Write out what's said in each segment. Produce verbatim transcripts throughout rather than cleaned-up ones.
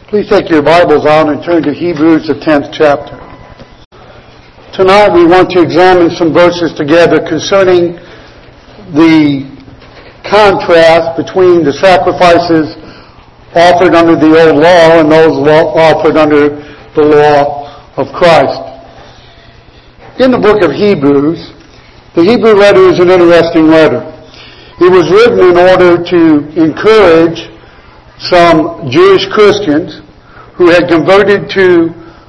Please take your Bibles out and turn to Hebrews, the tenth chapter. Tonight we want to examine some verses together concerning the contrast between the sacrifices offered under the old law and those offered under the law of Christ. In the book of Hebrews, the Hebrew letter is an interesting letter. It was written in order to encourage some Jewish Christians who had converted to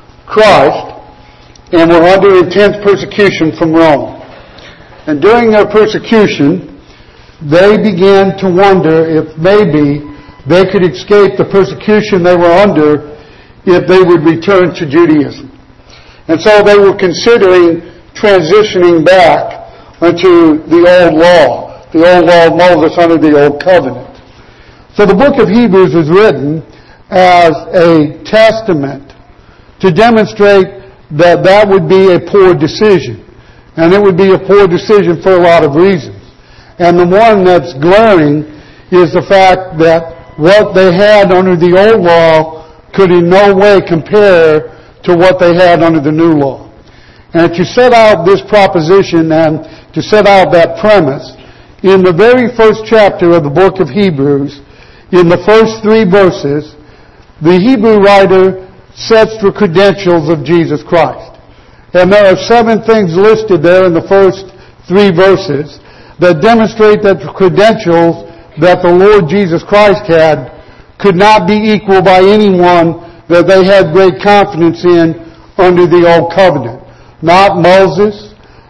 Christ and were under intense persecution from Rome. And during their persecution, they began to wonder if maybe they could escape the persecution they were under if they would return to Judaism. And so they were considering transitioning back unto the old law, the old law of Moses under the old covenant. So the book of Hebrews is written as a testament to demonstrate that that would be a poor decision. And it would be a poor decision for a lot of reasons. And the one that's glaring is the fact that what they had under the old law could in no way compare to what they had under the new law. And to set out this proposition and to set out that premise, in the very first chapter of the book of Hebrews, in the first three verses, the Hebrew writer sets the credentials of Jesus Christ. And there are seven things listed there in the first three verses that demonstrate that the credentials that the Lord Jesus Christ had could not be equaled by anyone that they had great confidence in under the old covenant. Not Moses,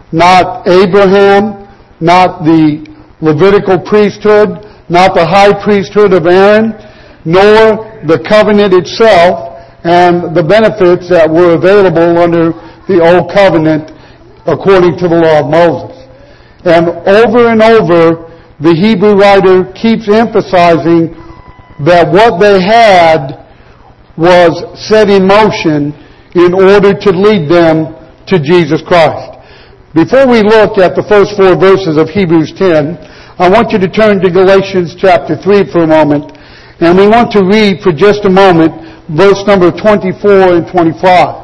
not Abraham, not the Levitical priesthood, not the high priesthood of Aaron, nor the covenant itself and the benefits that were available under the old covenant according to the law of Moses. And over and over, the Hebrew writer keeps emphasizing that what they had was set in motion in order to lead them to Jesus Christ. Before we look at the first four verses of Hebrews ten, I want you to turn to Galatians chapter three for a moment, and we want to read for just a moment verse number twenty-four and twenty-five.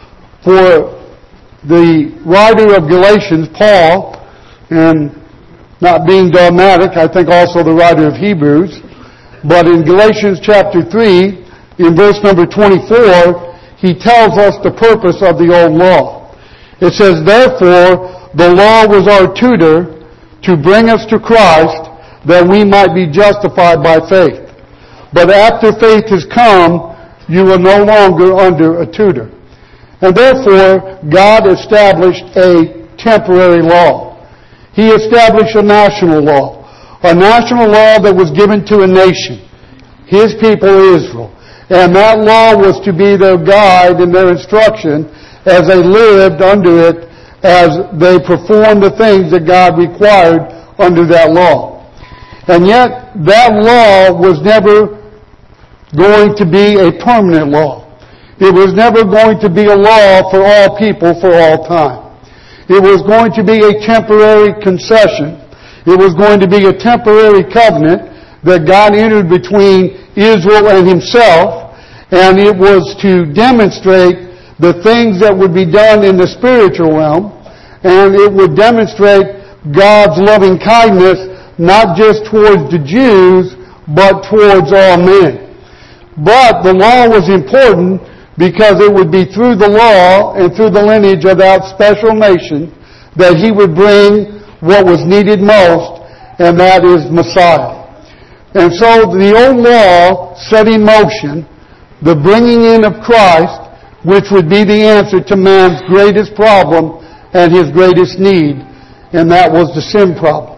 For the writer of Galatians, Paul, and not being dogmatic, I think also the writer of Hebrews, but in Galatians chapter three, in verse number twenty-four, he tells us the purpose of the old law. It says, "Therefore, the law was our tutor to bring us to Christ, that we might be justified by faith. But after faith has come, you are no longer under a tutor." And therefore, God established a temporary law. He established a national law. A national law that was given to a nation. His people, Israel. And that law was to be their guide and their instruction as they lived under it, as they performed the things that God required under that law. And yet, that law was never going to be a permanent law. It was never going to be a law for all people for all time. It was going to be a temporary concession. It was going to be a temporary covenant that God entered between Israel and Himself, and it was to demonstrate the things that would be done in the spiritual realm, and it would demonstrate God's loving kindness not just towards the Jews, but towards all men. But the law was important because it would be through the law and through the lineage of that special nation that He would bring what was needed most, and that is Messiah. And so the old law set in motion the bringing in of Christ, which would be the answer to man's greatest problem and his greatest need, and that was the sin problem.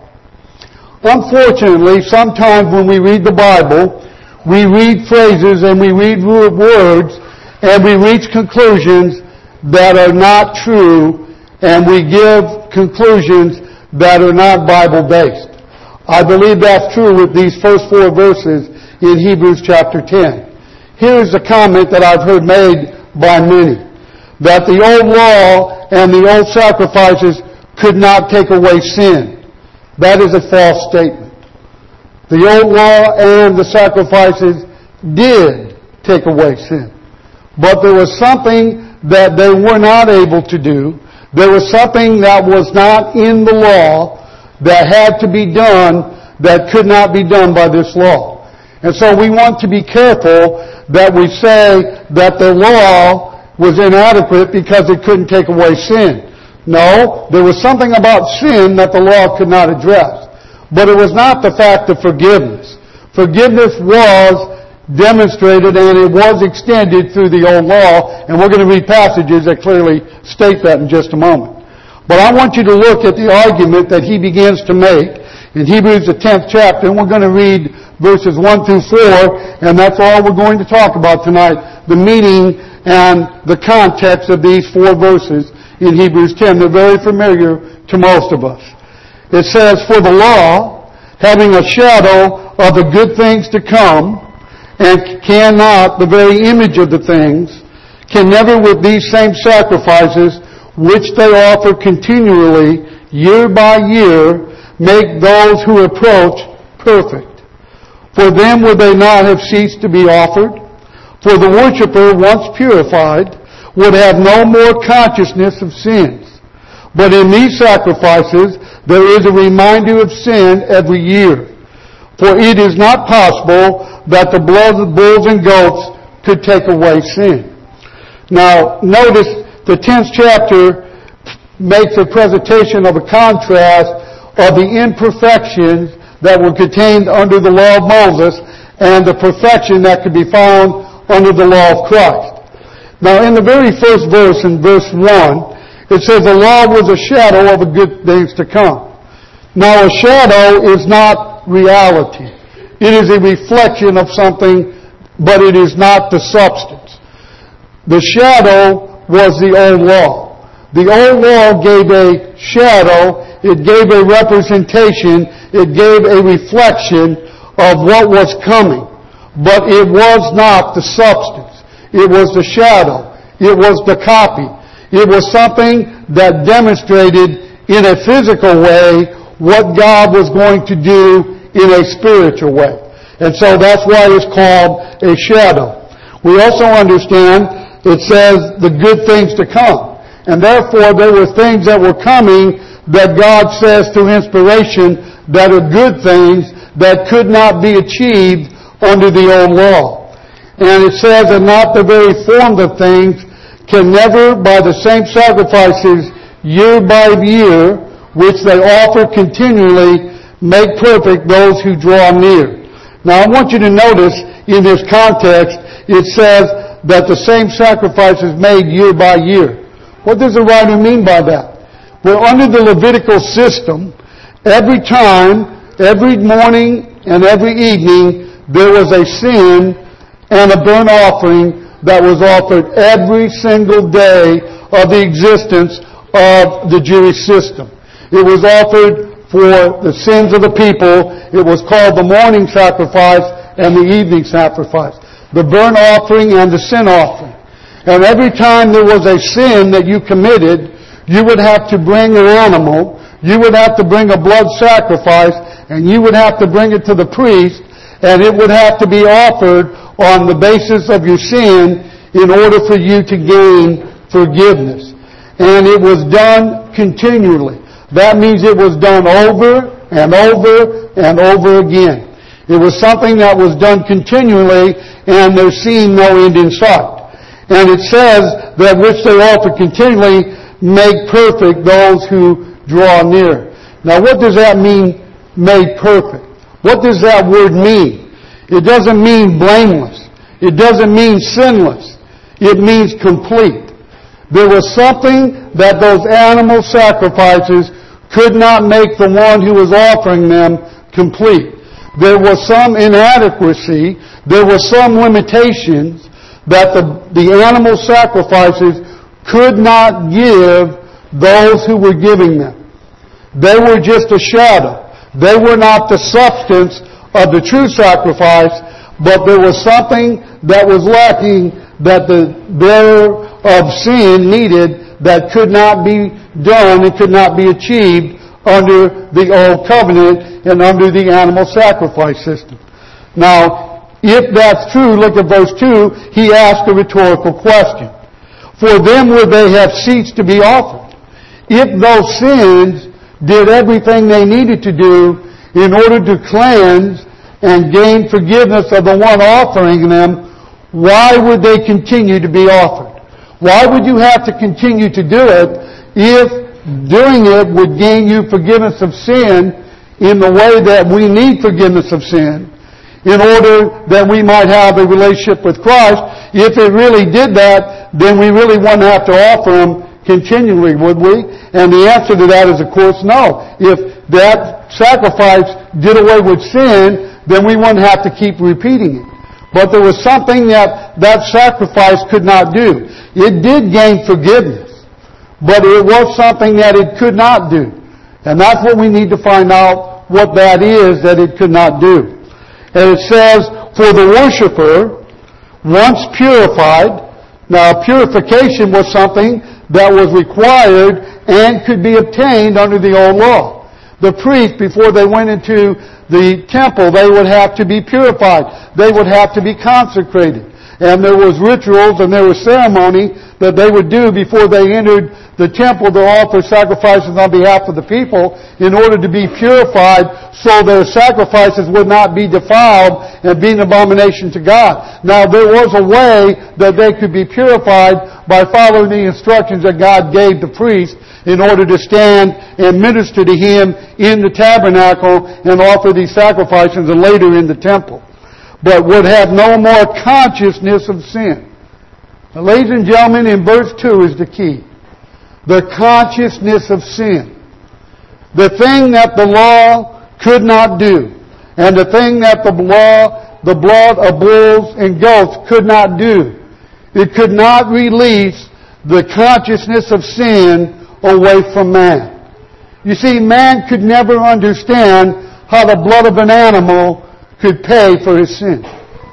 Unfortunately, sometimes when we read the Bible, we read phrases and we read words and we reach conclusions that are not true, and we give conclusions that are not Bible-based. I believe that's true with these first four verses in Hebrews chapter ten. Here's a comment that I've heard made by many, that the old law and the old sacrifices could not take away sin. That is a false statement. The old law and the sacrifices did take away sin. But there was something that they were not able to do. There was something that was not in the law that had to be done that could not be done by this law. And so we want to be careful that we say that the law was inadequate because it couldn't take away sin. No, there was something about sin that the law could not address. But it was not the fact of forgiveness. Forgiveness was demonstrated and it was extended through the old law, and we're going to read passages that clearly state that in just a moment. But I want you to look at the argument that he begins to make in Hebrews the tenth chapter, and we're going to read verses one through four, and that's all we're going to talk about tonight, the meaning and the context of these four verses in Hebrews ten. They're very familiar to most of us. It says, "For the law, having a shadow of the good things to come, and cannot, the very image of the things, can never with these same sacrifices, which they offer continually, year by year, make those who approach perfect. For them would they not have ceased to be offered? For the worshipper, once purified, would have no more consciousness of sins. But in these sacrifices, there is a reminder of sin every year. For it is not possible that the blood of bulls and goats could take away sin." Now, notice the tenth chapter makes a presentation of a contrast of the imperfections that were contained under the law of Moses and the perfection that could be found under the law of Christ. Now, in the very first verse, in verse one, it says the law was a shadow of the good things to come. Now, a shadow is not reality. It is a reflection of something, but it is not the substance. The shadow was the old law. The old law gave a shadow, it gave a representation, it gave a reflection of what was coming. But it was not the substance. It was the shadow. It was the copy. It was something that demonstrated in a physical way what God was going to do in a spiritual way. And so that's why it's called a shadow. We also understand it says the good things to come. And therefore there were things that were coming that God says through inspiration that are good things that could not be achieved under the old law. And it says that not the very form of things can never by the same sacrifices year by year which they offer continually make perfect those who draw near. Now I want you to notice in this context it says that the same sacrifice is made year by year. What does the writer mean by that? Well, under the Levitical system, every time, every morning and every evening, there was a sin and a burnt offering that was offered every single day of the existence of the Jewish system. It was offered for the sins of the people. It was called the morning sacrifice and the evening sacrifice. The burnt offering and the sin offering. And every time there was a sin that you committed, you would have to bring an animal, you would have to bring a blood sacrifice, and you would have to bring it to the priest, and it would have to be offered on the basis of your sin in order for you to gain forgiveness. And it was done continually. That means it was done over and over and over again. It was something that was done continually, and there seemed no end in sight. And it says that which they offer continually make perfect those who draw near. Now what does that mean, made perfect? What does that word mean? It doesn't mean blameless. It doesn't mean sinless. It means complete. There was something that those animal sacrifices could not make the one who was offering them complete. There was some inadequacy, there were some limitations that the, the animal sacrifices could not give those who were giving them. They were just a shadow. They were not the substance of the true sacrifice, but there was something that was lacking that the bearer of sin needed that could not be done and could not be achieved under the old covenant and under the animal sacrifice system. Now, If that's true, look at verse two, he asked a rhetorical question. For them would they have ceased to be offered. If those sins did everything they needed to do in order to cleanse and gain forgiveness of the one offering them, why would they continue to be offered? Why would you have to continue to do it if doing it would gain you forgiveness of sin in the way that we need forgiveness of sin, in order that we might have a relationship with Christ? If it really did that, then we really wouldn't have to offer Him continually, would we? And the answer to that is, of course, no. If that sacrifice did away with sin, then we wouldn't have to keep repeating it. But there was something that that sacrifice could not do. It did gain forgiveness, but it was something that it could not do. And that's what we need to find out what that is that it could not do. And it says, for the worshiper, once purified, now purification was something that was required and could be obtained under the old law. The priest, before they went into the temple, they would have to be purified. They would have to be consecrated. And there was rituals and there was ceremony that they would do before they entered the temple to offer sacrifices on behalf of the people in order to be purified so their sacrifices would not be defiled and be an abomination to God. Now there was a way that they could be purified by following the instructions that God gave the priest in order to stand and minister to Him in the tabernacle and offer these sacrifices and later in the temple, but would have no more consciousness of sin. Now, ladies and gentlemen, in verse two is the key. The consciousness of sin. The thing that the law could not do, and the thing that the law, the blood of bulls and goats could not do. It could not release the consciousness of sin away from man. You see, man could never understand how the blood of an animal could pay for his sin.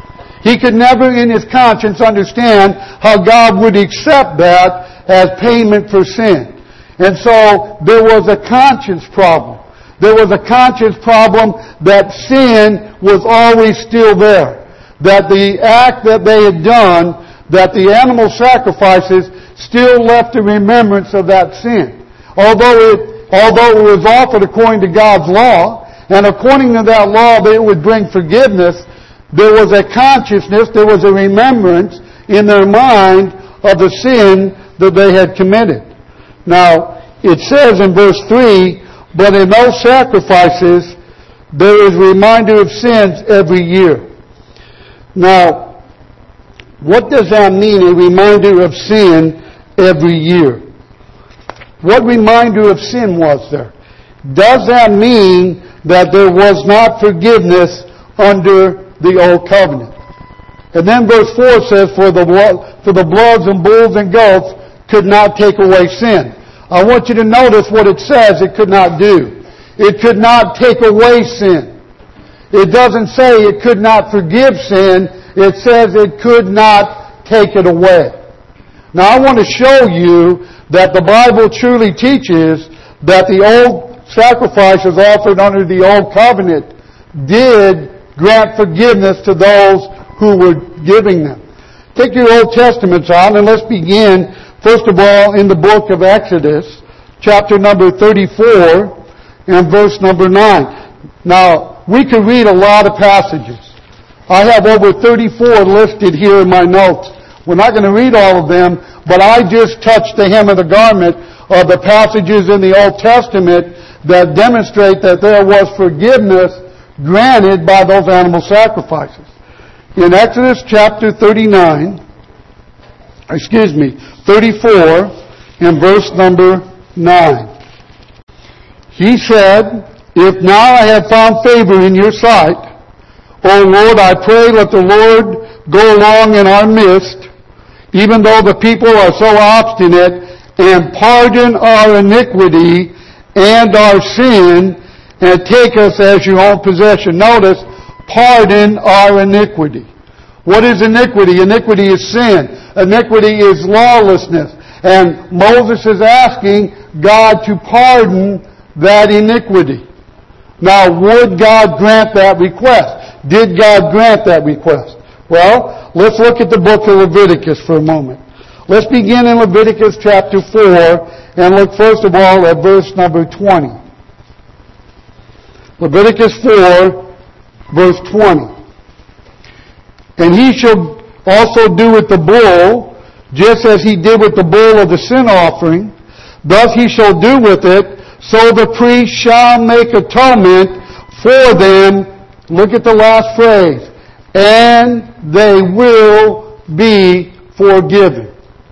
He could never in his conscience understand how God would accept that as payment for sin. And so there was a conscience problem. There was a conscience problem that sin was always still there. That the act that they had done, that the animal sacrifices still left a remembrance of that sin. Although it, although it was offered according to God's law, and according to that law that it would bring forgiveness, there was a consciousness, there was a remembrance in their mind of the sin that they had committed. Now, it says in verse three, but in those sacrifices there is reminder of sins every year. Now, what does that mean, a reminder of sin every year? What reminder of sin was there? Does that mean that there was not forgiveness under the old covenant? And then verse four says, for the blood, for the bloods and bulls and goats could not take away sin. I want you to notice what it says it could not do. It could not take away sin. It doesn't say it could not forgive sin. It says it could not take it away. Now I want to show you that the Bible truly teaches that the old sacrifices offered under the old covenant did grant forgiveness to those who were giving them. Take your Old Testaments out and let's begin, first of all, in the book of Exodus, chapter number thirty-four and verse number nine. Now, we could read a lot of passages. I have over thirty-four listed here in my notes. We're not going to read all of them, but I just touched the hem of the garment of the passages in the Old Testament that demonstrate that there was forgiveness granted by those animal sacrifices. In Exodus chapter thirty-nine, excuse me, thirty-four, and verse number nine. He said, if now I have found favor in your sight, O Lord, I pray let the Lord go along in our midst, even though the people are so obstinate, and pardon our iniquity and our sin, and take us as your own possession. Notice, pardon our iniquity. What is iniquity? Iniquity is sin. Iniquity is lawlessness. And Moses is asking God to pardon that iniquity. Now, would God grant that request? did God grant that request? Well, let's look at the book of Leviticus for a moment. Let's begin in Leviticus chapter four and look first of all at verse number twenty. Leviticus four, verse twenty. And he shall also do with the bull, just as he did with the bull of the sin offering. Thus he shall do with it, so the priest shall make atonement for them. Look at the last phrase. And they will be forgiven.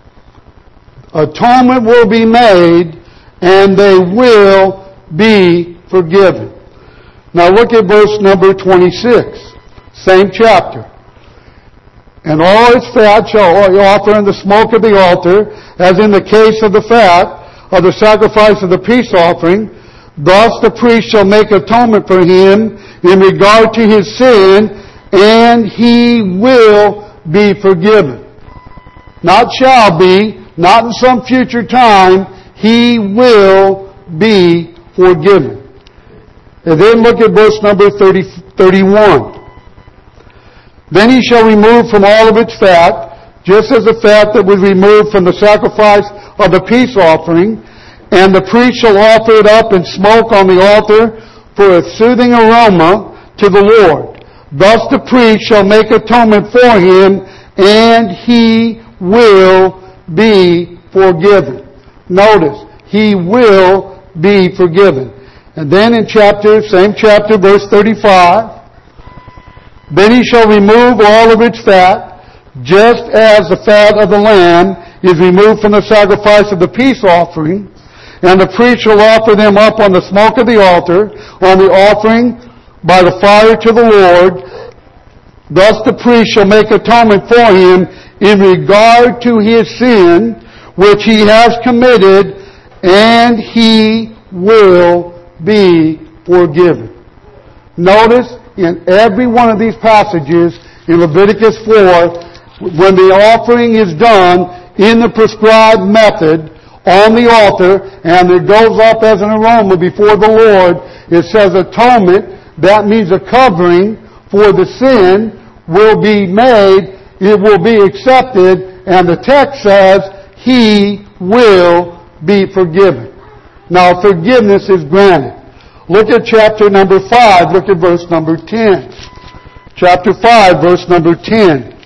Atonement will be made, and they will be forgiven. Now look at verse number twenty-six. Same chapter. And all its fat shall you offer in the smoke of the altar, as in the case of the fat of the sacrifice of the peace offering. Thus the priest shall make atonement for him in regard to his sin, and he will be forgiven. Not shall be, not in some future time, he will be forgiven. And then look at verse number thirty, thirty-one. Then he shall remove from all of its fat, just as the fat that was removed from the sacrifice of the peace offering, and the priest shall offer it up in smoke on the altar for a soothing aroma to the Lord. Thus the priest shall make atonement for him, and he will be forgiven. Notice, he will be forgiven. And then in chapter, same chapter, verse thirty-five, then he shall remove all of its fat, just as the fat of the lamb is removed from the sacrifice of the peace offering, and the priest shall offer them up on the smoke of the altar, on the offering by the fire to the Lord. Thus the priest shall make atonement for him in regard to his sin, which he has committed, and he will be forgiven. Notice, in every one of these passages in Leviticus four, when the offering is done in the prescribed method on the altar, and it goes up as an aroma before the Lord, it says atonement. That means a covering for the sin will be made, it will be accepted, and the text says, he will be forgiven. Now forgiveness is granted. Look at chapter number five. Look at verse number ten. Chapter five, verse number ten.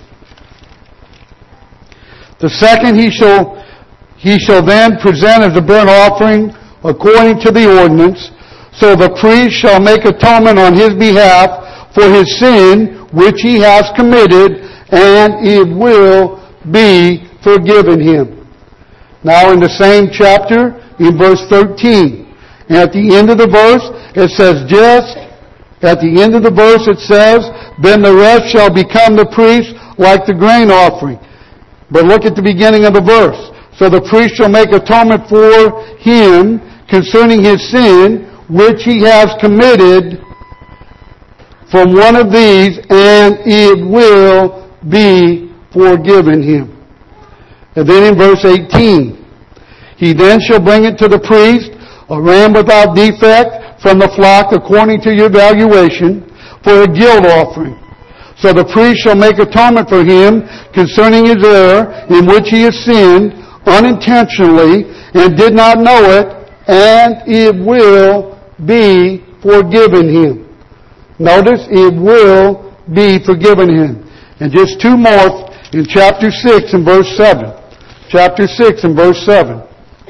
The second he shall, he shall then present as a burnt offering according to the ordinance. So the priest shall make atonement on his behalf for his sin which he has committed, and it will be forgiven him. Now in the same chapter, in verse thirteen, and at the end of the verse, it says just, at the end of the verse it says, then the rest shall become the priest like the grain offering. But look at the beginning of the verse. So the priest shall make atonement for him concerning his sin, which he has committed from one of these, and it will be forgiven him. And then in verse eighteen, he then shall bring it to the priest, a ram without defect from the flock according to your valuation, for a guilt offering. So the priest shall make atonement for him concerning his error in which he has sinned unintentionally and did not know it, and it will be forgiven him. Notice, it will be forgiven him. And just two more in chapter six and verse seven. Chapter six and verse seven.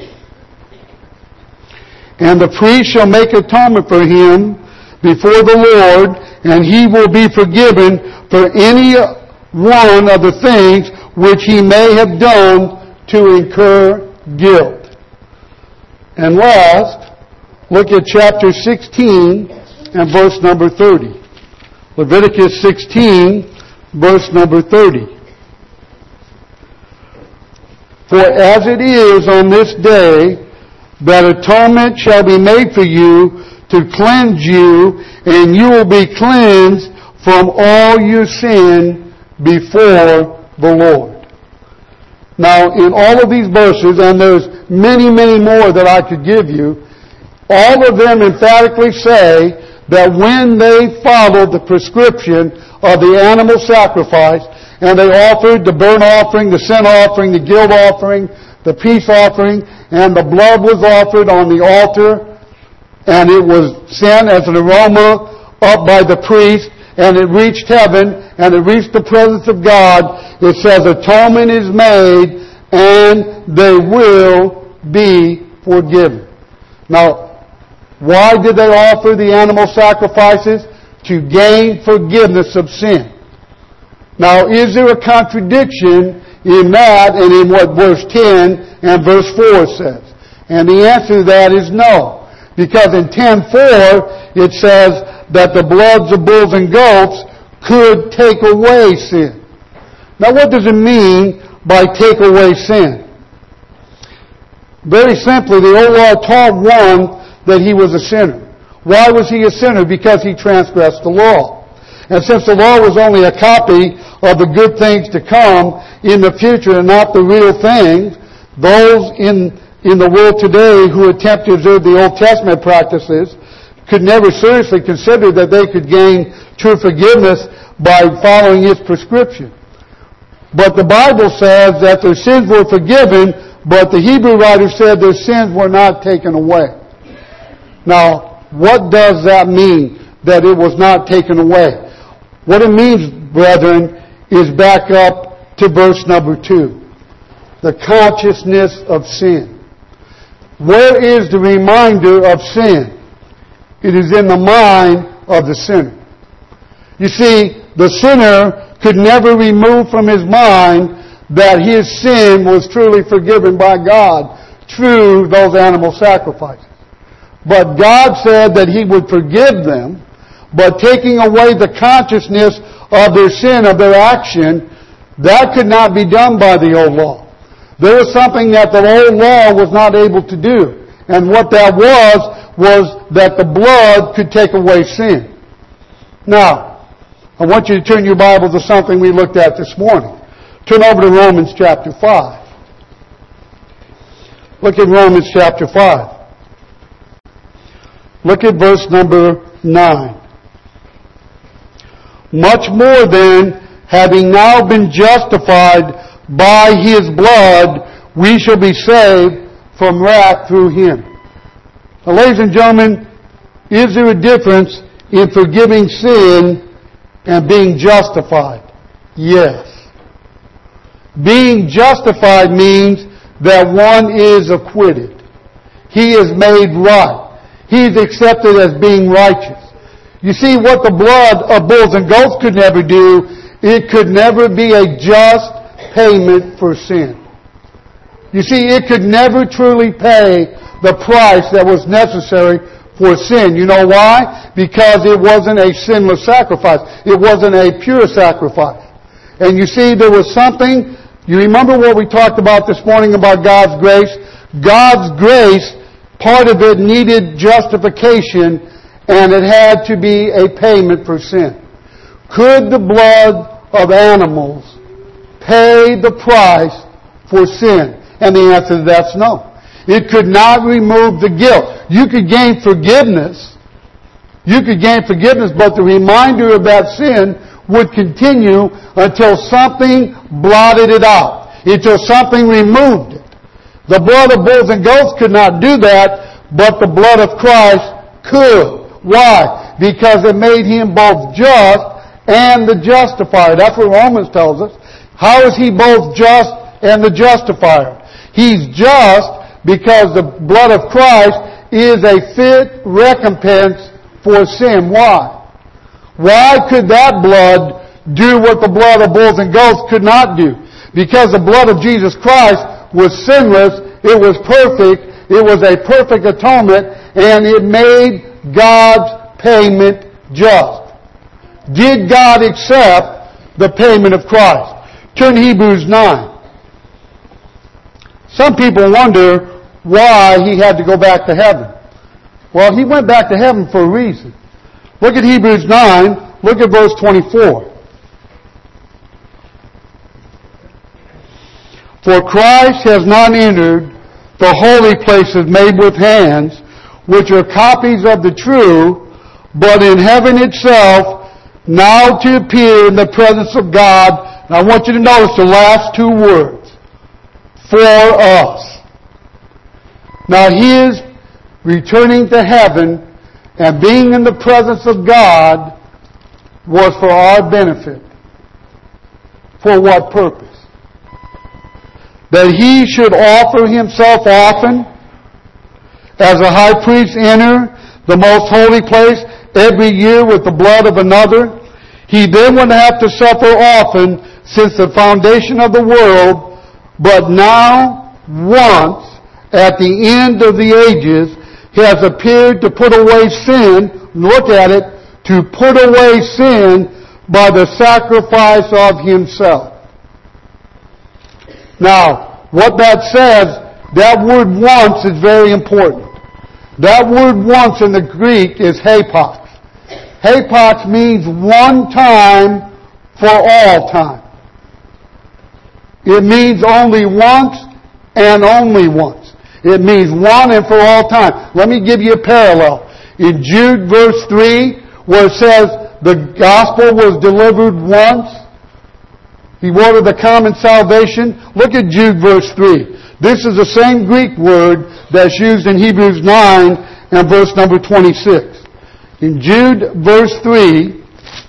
And the priest shall make atonement for him before the Lord, and he will be forgiven for any one of the things which he may have done to incur guilt. And last, look at chapter sixteen and verse number thirty. Leviticus sixteen, verse number thirty. For as it is on this day, that atonement shall be made for you to cleanse you, and you will be cleansed from all your sin before the Lord. Now, in all of these verses, and there's many, many more that I could give you, all of them emphatically say that when they followed the prescription of the animal sacrifice, and they offered the burnt offering, the sin offering, the guilt offering, the peace offering, and the blood was offered on the altar, and it was sent as an aroma up by the priest, and it reached heaven, and it reached the presence of God. It says atonement is made, and they will be forgiven. Now, why did they offer the animal sacrifices? To gain forgiveness of sin. Now, is there a contradiction in that and in what verse ten and verse four says? And the answer to that is no. Because in ten four, it says that the bloods of bulls and goats could take away sin. Now, what does it mean by take away sin? Very simply, the old law taught one that he was a sinner. Why was he a sinner? Because he transgressed the law. And since the law was only a copy of the good things to come in the future and not the real things, those in, in the world today who attempt to observe the Old Testament practices could never seriously consider that they could gain true forgiveness by following its prescription. But the Bible says that their sins were forgiven, but the Hebrew writer said their sins were not taken away. Now, what does that mean, that it was not taken away? What it means, brethren, is back up to verse number two. The consciousness of sin. Where is the reminder of sin? It is in the mind of the sinner. You see, the sinner could never remove from his mind that his sin was truly forgiven by God through those animal sacrifices. But God said that He would forgive them, but taking away the consciousness of their sin, of their action, that could not be done by the old law. There was something that the old law was not able to do. And what that was, was that the blood could take away sin. Now, I want you to turn your Bible to something we looked at this morning. Turn over to Romans chapter five. Look at Romans chapter five. Look at verse number nine. Much more then, having now been justified by His blood, we shall be saved from wrath through Him. Now, ladies and gentlemen, is there a difference in forgiving sin and being justified? Yes. Being justified means that one is acquitted. He is made right. He is accepted as being righteous. You see, what the blood of bulls and goats could never do, it could never be a just payment for sin. You see, it could never truly pay the price that was necessary for sin. You know why? Because it wasn't a sinless sacrifice. It wasn't a pure sacrifice. And you see, there was something, you remember what we talked about this morning about God's grace? God's grace, part of it needed justification, and it had to be a payment for sin. Could the blood of animals pay the price for sin? And the answer to that's no. It could not remove the guilt. You could gain forgiveness. You could gain forgiveness, but the reminder of that sin would continue until something blotted it out, until something removed it. The blood of bulls and goats could not do that, but the blood of Christ could. Why? Because it made Him both just and the justifier. That's what Romans tells us. How is He both just and the justifier? He's just because the blood of Christ is a fit recompense for sin. Why? Why could that blood do what the blood of bulls and goats could not do? Because the blood of Jesus Christ was sinless, it was perfect, it was a perfect atonement, and it made God's payment just. Did God accept the payment of Christ? Turn to Hebrews nine. Some people wonder why He had to go back to heaven. Well, He went back to heaven for a reason. Look at Hebrews nine. Look at verse twenty-four. For Christ has not entered the holy places made with hands, which are copies of the true, but in heaven itself, now to appear in the presence of God. And I want you to notice the last two words. For us. Now his returning to heaven and being in the presence of God was for our benefit. For what purpose? That he should offer himself often as a high priest enter the most holy place every year with the blood of another. He then would have to suffer often since the foundation of the world, but now once at the end of the ages he has appeared to put away sin. Look at it. To put away sin by the sacrifice of himself. Now, what that says, that word once is very important. That word once in the Greek is hapax. Hapax means one time for all time. It means only once and only once. It means one and for all time. Let me give you a parallel. In Jude verse three, where it says the gospel was delivered once, he wanted the common salvation. Look at Jude verse three. This is the same Greek word that's used in Hebrews nine and verse number twenty-six. In Jude verse three,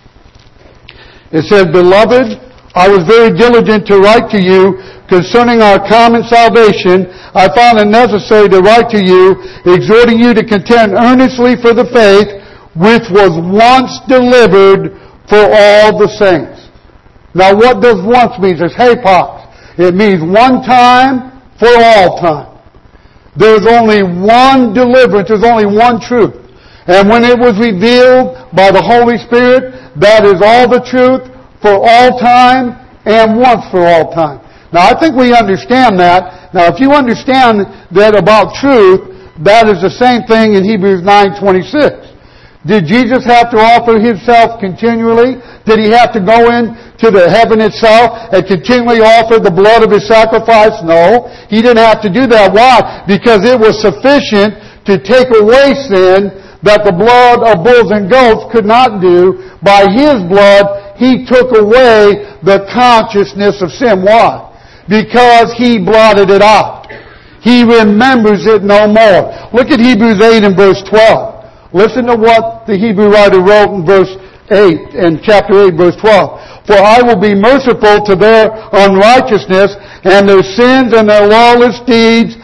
it says, Beloved, I was very diligent to write to you concerning our common salvation. I found it necessary to write to you, exhorting you to contend earnestly for the faith which was once delivered for all the saints. Now what does once mean? It's hapax. It means one time for all time. There's only one deliverance. There's only one truth. And when it was revealed by the Holy Spirit, that is all the truth for all time and once for all time. Now I think we understand that. Now if you understand that about truth, that is the same thing in Hebrews nine twenty-six. Did Jesus have to offer himself continually? Did he have to go in to the heaven itself and continually offer the blood of his sacrifice? No. He didn't have to do that. Why? Because it was sufficient to take away sin that the blood of bulls and goats could not do. By his blood, he took away the consciousness of sin. Why? Because he blotted it out. He remembers it no more. Look at Hebrews eight and verse twelve. Listen to what the Hebrew writer wrote in verse eight, in chapter eight, verse twelve. For I will be merciful to their unrighteousness, and their sins and their lawless deeds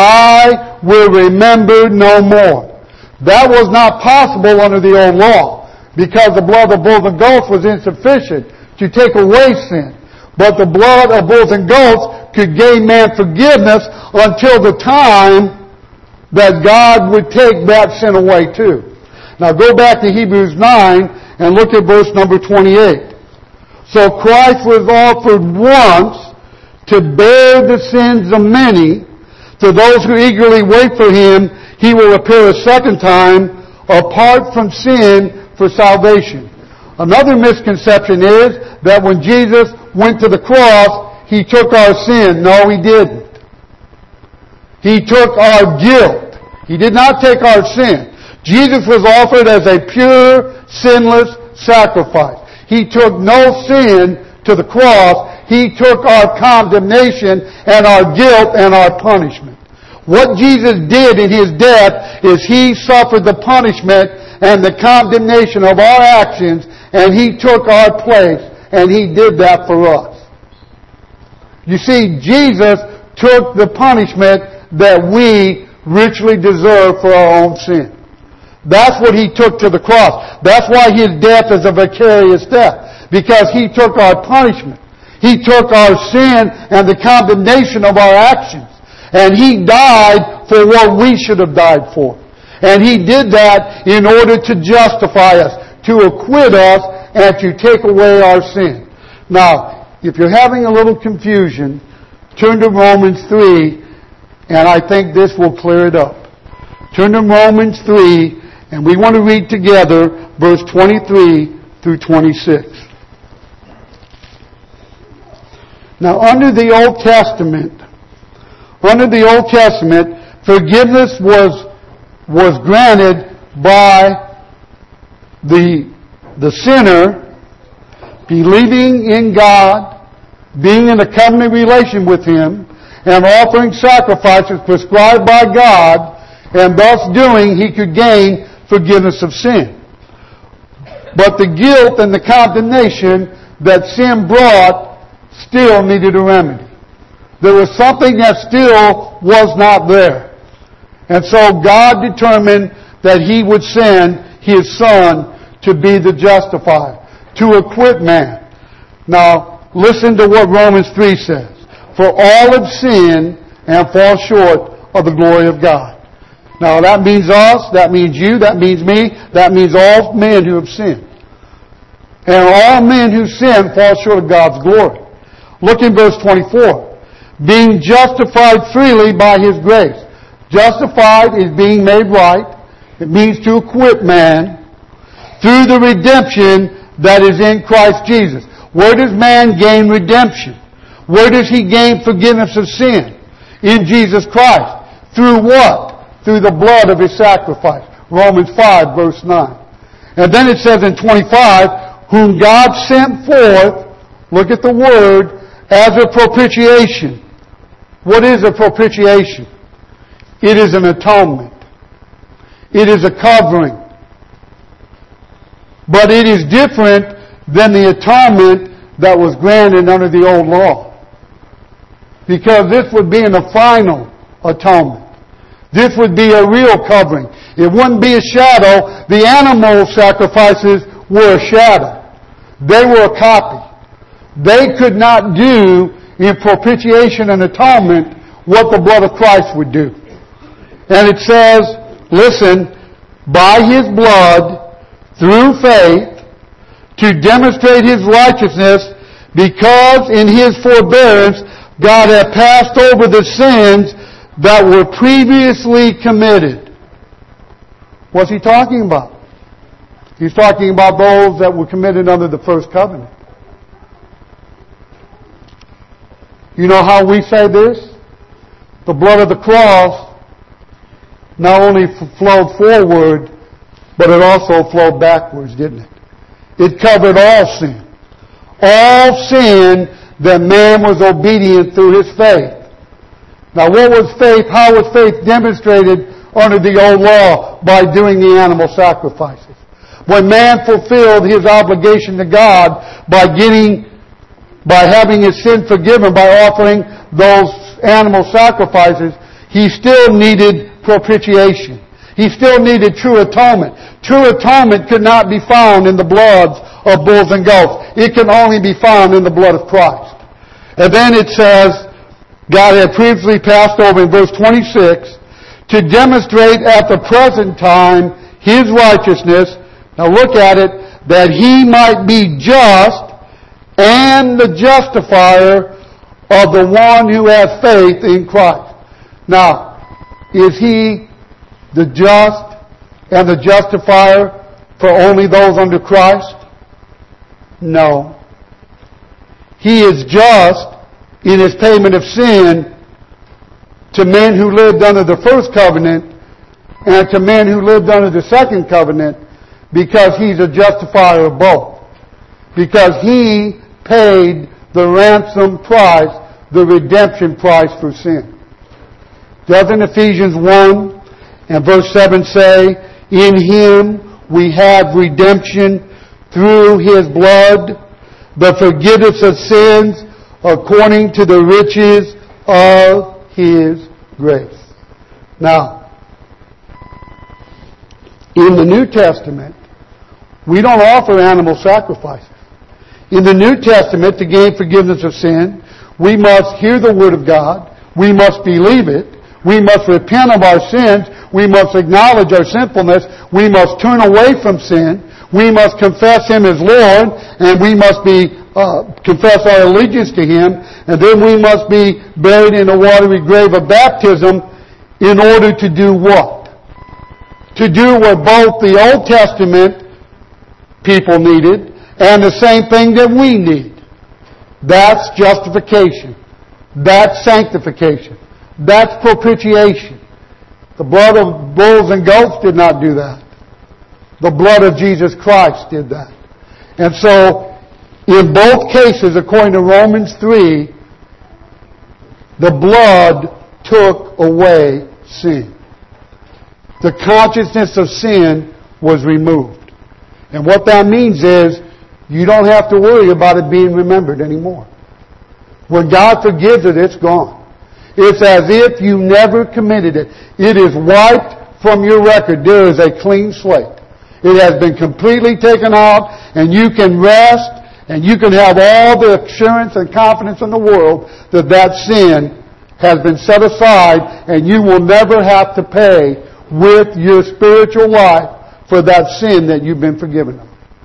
I will remember no more. That was not possible under the old law, because the blood of bulls and goats was insufficient to take away sin. But the blood of bulls and goats could gain man forgiveness until the time that God would take that sin away too. Now go back to Hebrews nine and look at verse number twenty-eight. So Christ was offered once to bear the sins of many. To those who eagerly wait for him, he will appear a second time apart from sin for salvation. Another misconception is that when Jesus went to the cross, he took our sin. No, he didn't. He took our guilt. He did not take our sin. Jesus was offered as a pure, sinless sacrifice. He took no sin to the cross. He took our condemnation and our guilt and our punishment. What Jesus did in his death is he suffered the punishment and the condemnation of our actions, and he took our place, and he did that for us. You see, Jesus took the punishment that we richly deserve for our own sin. That's what he took to the cross. That's why his death is a vicarious death, because he took our punishment. He took our sin and the condemnation of our actions. And he died for what we should have died for. And he did that in order to justify us, to acquit us, and to take away our sin. Now, if you're having a little confusion, turn to Romans three, and I think this will clear it up. Turn to Romans three, and we want to read together verse twenty-three through twenty-six. Now, under the Old Testament, under the Old Testament, forgiveness was, was granted by the, the sinner believing in God, being in a covenant relation with Him, and offering sacrifices prescribed by God, and thus doing he could gain forgiveness of sin. But the guilt and the condemnation that sin brought still needed a remedy. There was something that still was not there. And so God determined that He would send His Son to be the justifier, to acquit man. Now, listen to what Romans three says. For all have sinned and fall short of the glory of God. Now, that means us, that means you, that means me, that means all men who have sinned. And all men who sin fall short of God's glory. Look in verse twenty-four. Being justified freely by His grace. Justified is being made right. It means to acquit man through the redemption that is in Christ Jesus. Where does man gain redemption? Where does he gain forgiveness of sin? In Jesus Christ. Through what? Through the blood of His sacrifice. Romans five verse nine. And then it says in twenty-five, whom God sent forth, look at the word, as a propitiation. What is a propitiation? It is an atonement. It is a covering. But it is different than the atonement that was granted under the old law. Because this would be in a final atonement. This would be a real covering. It wouldn't be a shadow. The animal sacrifices were a shadow. They were a copy. They could not do in propitiation and atonement what the blood of Christ would do. And it says, listen, by His blood, through faith, to demonstrate His righteousness, because in His forbearance God had passed over the sins that were previously committed. What's He talking about? He's talking about those that were committed under the first covenant. You know how we say this? The blood of the cross not only flowed forward, but it also flowed backwards, didn't it? It covered all sin. All sin that man was obedient through his faith. Now what was faith? How was faith demonstrated under the old law? By doing the animal sacrifices. When man fulfilled his obligation to God by getting, by having his sin forgiven, by offering those animal sacrifices, he still needed propitiation. He still needed true atonement. True atonement could not be found in the bloods of bulls and goats. It can only be found in the blood of Christ. And then it says, God had previously passed over in verse twenty-six to demonstrate at the present time His righteousness. Now look at it, that He might be just and the justifier of the one who has faith in Christ. Now, is He the just and the justifier for only those under Christ? No. He is just in His payment of sin to men who lived under the first covenant and to men who lived under the second covenant, because He's a justifier of both. Because He paid the ransom price, the redemption price for sin. Doesn't Ephesians one and verse seven say, in Him we have redemption through His blood, the forgiveness of sins according to the riches of His grace. Now, in the New Testament, we don't offer animal sacrifices. In the New Testament, to gain forgiveness of sin, we must hear the Word of God. We must believe it. We must repent of our sins. We must acknowledge our sinfulness. We must turn away from sin. We must confess Him as Lord, and we must be uh, confess our allegiance to Him, and then we must be buried in a watery grave of baptism in order to do what? To do what both the Old Testament people needed and the same thing that we need. That's justification. That's sanctification. That's propitiation. The blood of bulls and goats did not do that. The blood of Jesus Christ did that. And so, in both cases, according to Romans three, the blood took away sin. The consciousness of sin was removed. And what that means is, you don't have to worry about it being remembered anymore. When God forgives it, it's gone. It's as if you never committed it. It is wiped from your record. There is a clean slate. It has been completely taken out, and you can rest, and you can have all the assurance and confidence in the world that that sin has been set aside, and you will never have to pay with your spiritual life for that sin that you've been forgiven of.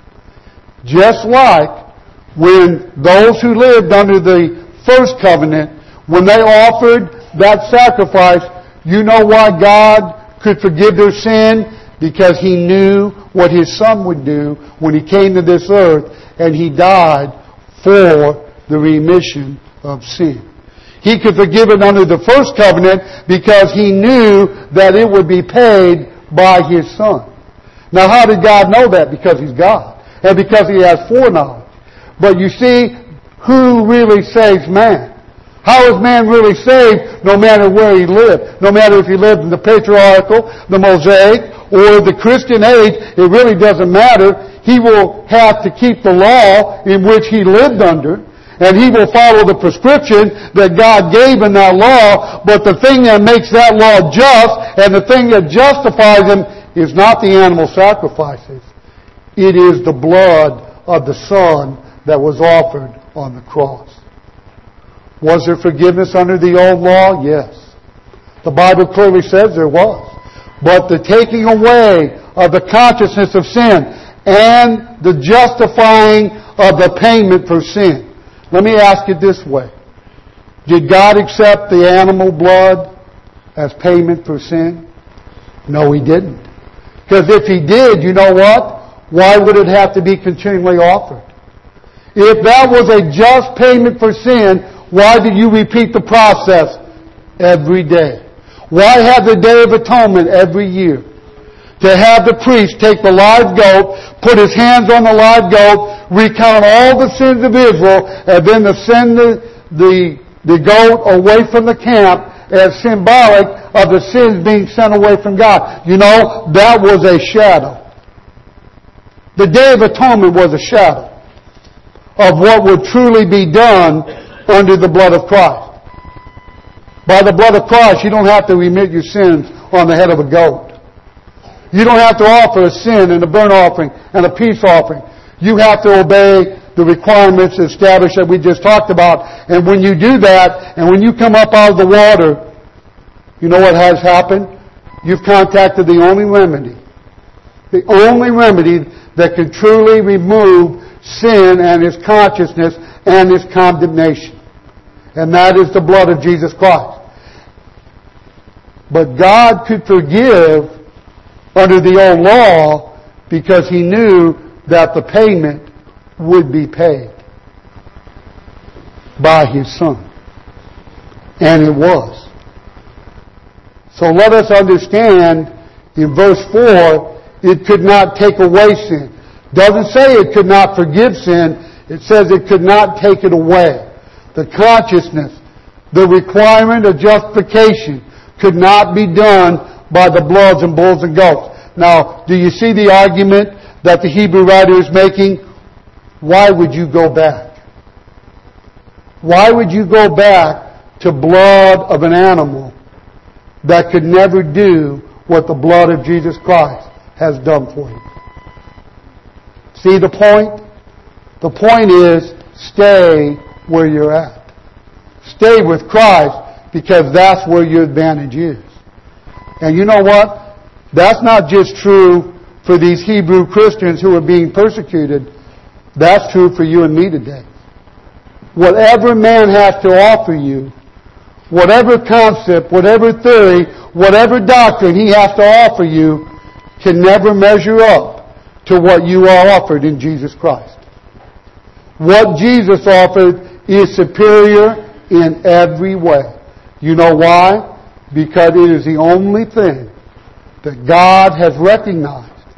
Just like when those who lived under the first covenant, when they offered that sacrifice, you know why God could forgive their sin? Because He knew what His Son would do when He came to this earth, and He died for the remission of sin. He could forgive it under the first covenant because He knew that it would be paid by His Son. Now how did God know that? Because He's God. And because He has foreknowledge. But you see, who really saves man? How is man really saved no matter where he lived? No matter if he lived in the patriarchal, the Mosaic, or the Christian age, it really doesn't matter. He will have to keep the law in which he lived under, and he will follow the prescription that God gave in that law. But the thing that makes that law just, and the thing that justifies him, is not the animal sacrifices. It is the blood of the Son that was offered on the cross. Was there forgiveness under the old law? Yes. The Bible clearly says there was. But the taking away of the consciousness of sin and the justifying of the payment for sin. Let me ask it this way. Did God accept the animal blood as payment for sin? No, He didn't. Because if He did, you know what? Why would it have to be continually offered? If that was a just payment for sin, why did you repeat the process every day? Why have the Day of Atonement every year? To have the priest take the live goat, put his hands on the live goat, recount all the sins of Israel, and then to send the, the, the goat away from the camp as symbolic of the sins being sent away from God. You know, that was a shadow. The Day of Atonement was a shadow of what would truly be done under the blood of Christ. By the blood of Christ, you don't have to remit your sins on the head of a goat. You don't have to offer a sin and a burnt offering and a peace offering. You have to obey the requirements established that we just talked about. And when you do that, and when you come up out of the water, you know what has happened? You've contacted the only remedy. The only remedy that can truly remove sin and its consciousness and its condemnation. And that is the blood of Jesus Christ. But God could forgive under the old law because He knew that the payment would be paid by His Son. And it was. So let us understand in verse four, it could not take away sin. Doesn't say it could not forgive sin. It says it could not take it away. The consciousness, the requirement of justification could not be done by the bloods and bulls and goats. Now, do you see the argument that the Hebrew writer is making? Why would you go back? Why would you go back to blood of an animal that could never do what the blood of Jesus Christ has done for you? See the point? The point is, stay where you're at. Stay with Christ because that's where your advantage is. And you know what? That's not just true for these Hebrew Christians who are being persecuted. That's true for you and me today. Whatever man has to offer you, whatever concept, whatever theory, whatever doctrine he has to offer you, can never measure up to what you are offered in Jesus Christ. What Jesus offered is superior in every way. You know why? Because it is the only thing that God has recognized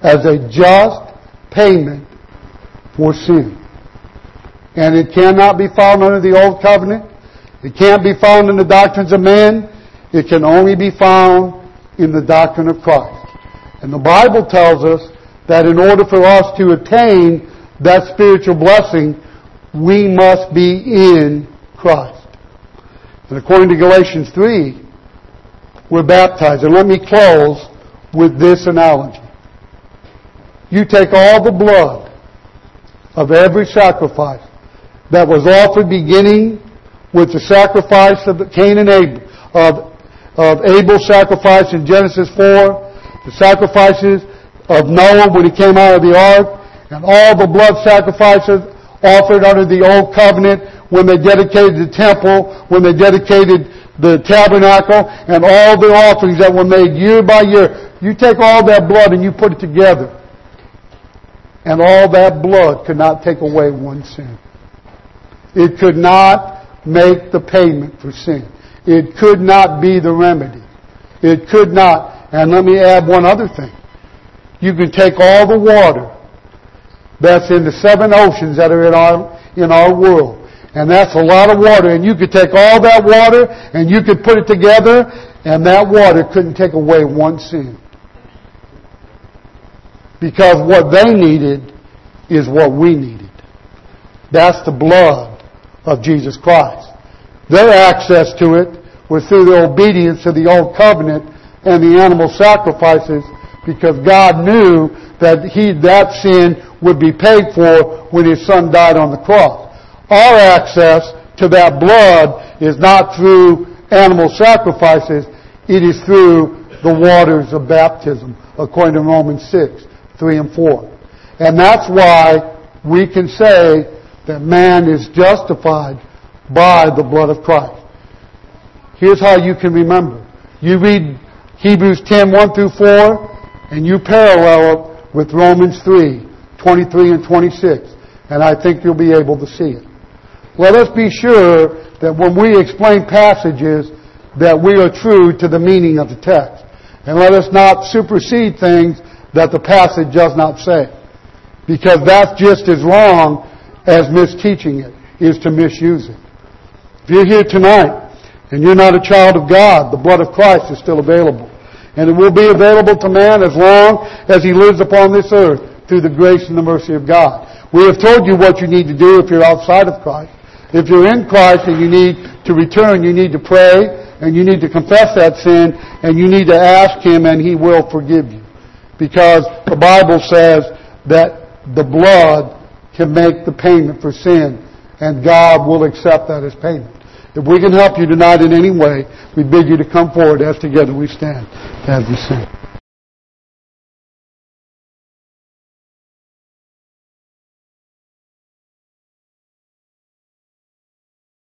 as a just payment for sin. And it cannot be found under the Old Covenant. It can't be found in the doctrines of men. It can only be found in the doctrine of Christ. And the Bible tells us that in order for us to attain that spiritual blessing, we must be in Christ. And according to Galatians three, we're baptized. And let me close with this analogy. You take all the blood of every sacrifice that was offered beginning with the sacrifice of Cain and Abel, of, of Abel's sacrifice in Genesis four, the sacrifices of Noah when he came out of the ark, and all the blood sacrifices offered under the Old Covenant when they dedicated the temple, when they dedicated the tabernacle, and all the offerings that were made year by year. You take all that blood and you put it together, and all that blood could not take away one sin. It could not make the payment for sin. It could not be the remedy. It could not. And let me add one other thing. You can take all the water that's in the seven oceans that are in our, in our world. And that's a lot of water. And you could take all that water and you could put it together, and that water couldn't take away one sin. Because what they needed is what we needed. That's the blood of Jesus Christ. Their access to it was through their obedience to the Old Covenant and the animal sacrifices, because God knew that he, that sin would be paid for when His Son died on the cross. Our access to that blood is not through animal sacrifices. It is through the waters of baptism, according to Romans six, three and four. And that's why we can say that man is justified by the blood of Christ. Here's how you can remember. You read Hebrews ten, one through four, and you parallel it with Romans three, twenty-three and twenty-six. And I think you'll be able to see it. Let us be sure that when we explain passages, that we are true to the meaning of the text. And let us not supersede things that the passage does not say. Because that's just as wrong as misteaching it, is to misuse it. If you're here tonight and you're not a child of God, the blood of Christ is still available. And it will be available to man as long as he lives upon this earth through the grace and the mercy of God. We have told you what you need to do if you're outside of Christ. If you're in Christ and you need to return, you need to pray and you need to confess that sin and you need to ask Him, and He will forgive you. Because the Bible says that the blood can make the payment for sin, and God will accept that as payment. If we can help you tonight in any way, we bid you to come forward as together we stand as we sing.